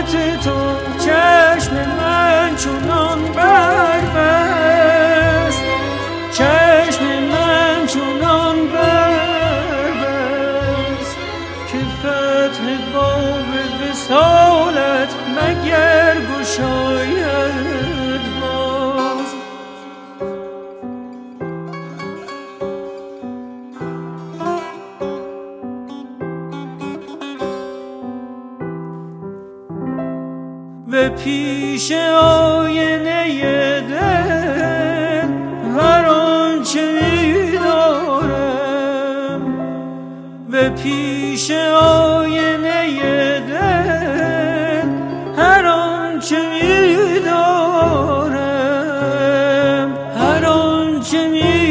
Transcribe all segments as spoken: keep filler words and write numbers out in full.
صورت تو چشم من چونان بربست، چشم من چونان بربست که فتح باب وصالت مگر گشاید باز. به پیش آینه دل هر آنچه می‌دارم، به پیش آینه دل هر آنچه می‌دارم، هر آنچه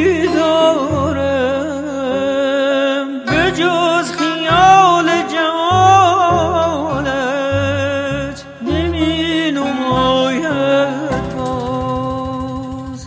می‌دارم به جز خیال جمالت نمی نماید باز.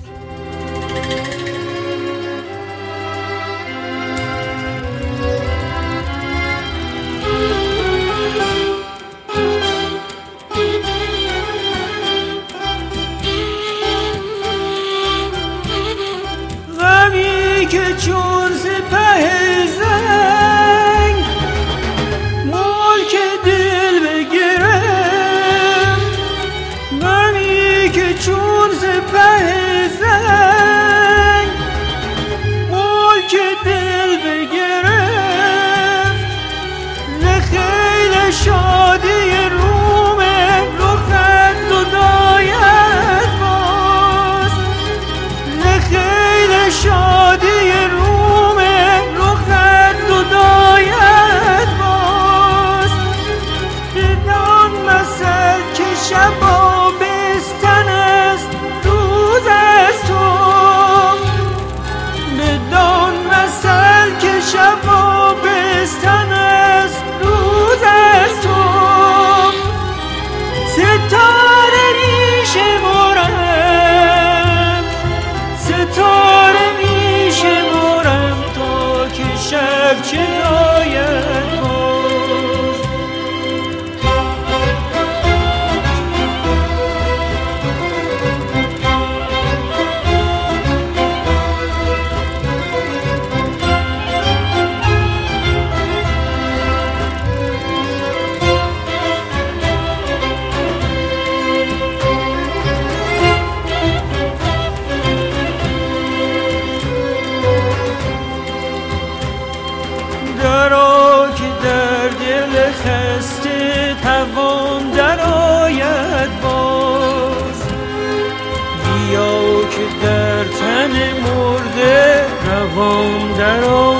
غمی که چون سپه زنگ ملک دل بگرفت، غمی که چون سپه زنگ ملک دل بگرفت، ز خیل شادی روم رخت زداید باز، ز خیل شادی روم رخت زداید باز. بدان مثل که شب آبستن است روز از تو، بدان مثل که شب آبستن است روز از تو. ستاره میشمرم، ستاره میشمرم تا که شب چه زاید باز. درا که در دل خسته توان درآید باز، بیا که در تن مرده روان درآید